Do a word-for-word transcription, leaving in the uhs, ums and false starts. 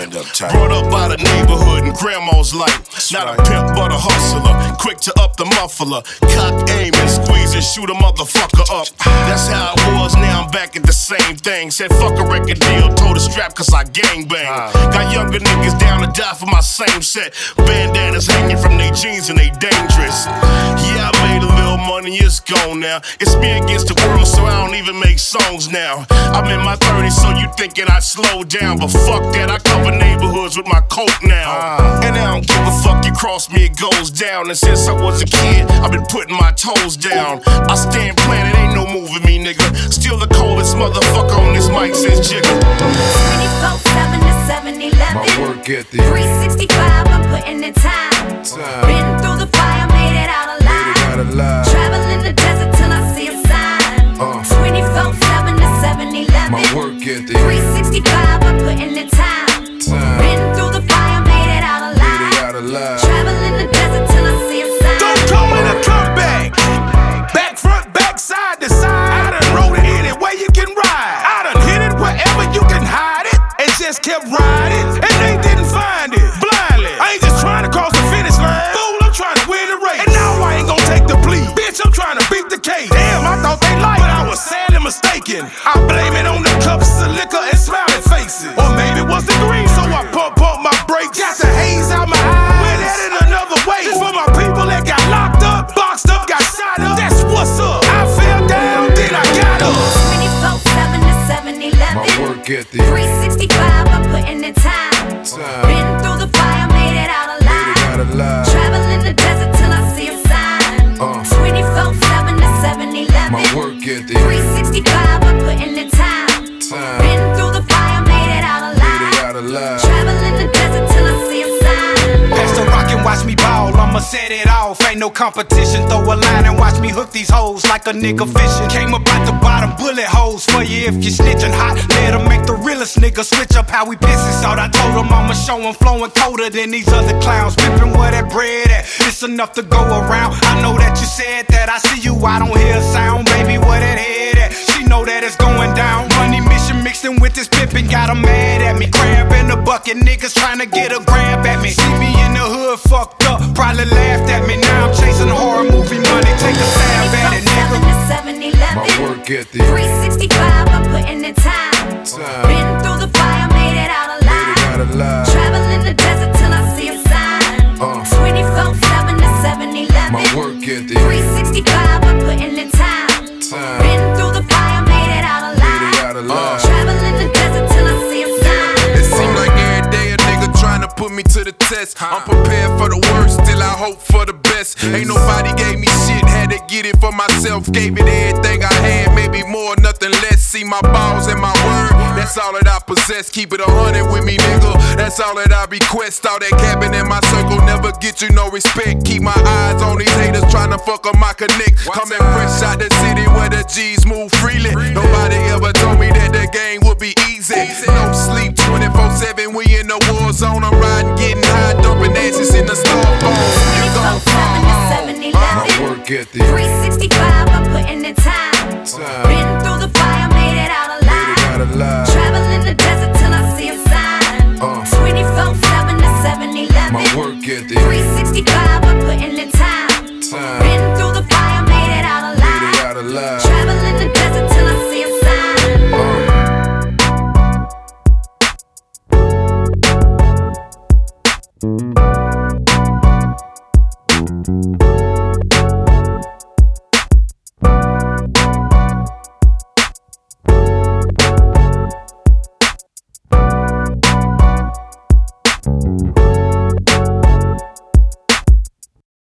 stand up tight. Brought up by the neighborhood and grandma's life. That's Not right. a pimp but a hustler, quick to up the muffler. Cock, aim and squeeze and shoot a motherfucker up. That's how it was, now I'm back at the same thing. Said fuck a record deal, told a strap cause I gangbang. Got younger niggas down to die for my same set. Bandanas hanging from they jeans and they dangerous. Yeah, I made a little money, it's gone now. It's me against the world, so I don't even make songs now. I'm in my thirties, so you thinking I slow down. But fuck that, I cover neighborhoods with my coke now. And I don't give a fuck, you cross me, it goes down. And since I was a kid, I've been putting my toes down. I stand planted, ain't no moving me, nigga. Still the coldest motherfucker on this mic since Jigga. twenty-four seven to seven eleven. My work ethic. three sixty-five, I'm putting in time. Time. Been through the fire, made it out alive. Made it out alive. Travel in the desert till I see a sign. Uh. twenty-four seven to seven eleven. My work ethic. three sixty-five, I'm putting in time. Time. Been through the fire, made it out alive. Made it out alive. Travel in the desert till I see a sign. Don't call it a comeback. Back front, back side to side. I done rode it any way you can ride. I done hit it wherever you can hide it. And just kept riding. And they didn't find it. Blindly. I ain't just trying to cross the finish line. Fool, I'm trying to win the race. And now I ain't gonna take the plea. Bitch, I'm trying to beat the case. Damn, I thought they liked it. But I was sadly mistaken. I blame it on the cups of liquor and smiling faces. Or maybe it was the green, so I pump up my brakes. Got the haze out my eyes. Went at it another way. This for my people that got locked up, boxed up, got shot up. That's what's up. I fell down, then I got up. twenty-four seven to seven eleven. My work ethic. three sixty-five, I'm putting in time. Time. Been through the fire, made it out alive. Made it out alive. Travel in the desert till I see a sign. Uh. twenty-four seven to seven eleven. My work ethic. three sixty-five, I'm putting in time. Time. Been through the fire, made it out Made it alive. out alive. Travel in the desert till I see a sign. Pass the rock and watch me ball, I'ma set it off. Ain't no competition, throw a line and watch me hook these hoes like a nigga fishing. Came up at the bottom, bullet holes for you if you snitching hot. Let 'em make the realest nigga switch up how we pissin' out. I told 'em I'ma show 'em flowing colder than these other clowns. Pippin' where that bread at, it's enough to go around. I know that you said that, I see you, I don't hear a sound. Baby, where that head at? She know that it's going down. Money mission mixed in with this pippin', got 'em mad at me. Crab in the bucket, niggas trying to get a grab at me. See me in the hood, fucked up, probably laughed at me. Now I'm chasing horror movie money, take a stab at it, nigga. twenty-four seven to seven eleven. My work ethic. three sixty-five, I'm putting in time. Time. Been through the fire, made it out alive. Made it out alive. Travel in the desert till I see a sign. Uh. twenty-four seven to seven eleven. My work ethic. three sixty-five, I'm putting in time. Time. Been through the fire, made it out alive. Made it out alive. Travel in the desert till I see a sign. It seem like every day a nigga trying to put me to the test. I'm prepared for the worst, still I hope for the best. Ain't nobody gave me shit, had to get it for myself. Gave it everything I had, maybe more, nothing less. See my balls and my word, that's all that I possess. Keep it a hundred with me, nigga, that's all that I request. All that cabin in my circle never get you no respect. Keep my eyes on these haters trying to fuck up my connect. Coming fresh out the city where the G's move freely. Nobody ever told me that the game would be easy. No sleep twenty-four seven, we in the war zone. I'm riding, getting high, dumping asses in the storm. You gon' twenty-four seven to seven eleven. My work ethic. three sixty-five, I'm putting in time. Time. Been through the fire, made it out alive. Made it out alive. Travel in the desert till I see a sign. Uh. twenty-four seven to seven eleven. My work ethic. three sixty-five, I'm putting in time. Time. Been through the fire, made it out alive. Made it out alive. Travel in the desert till I see a sign. Uh.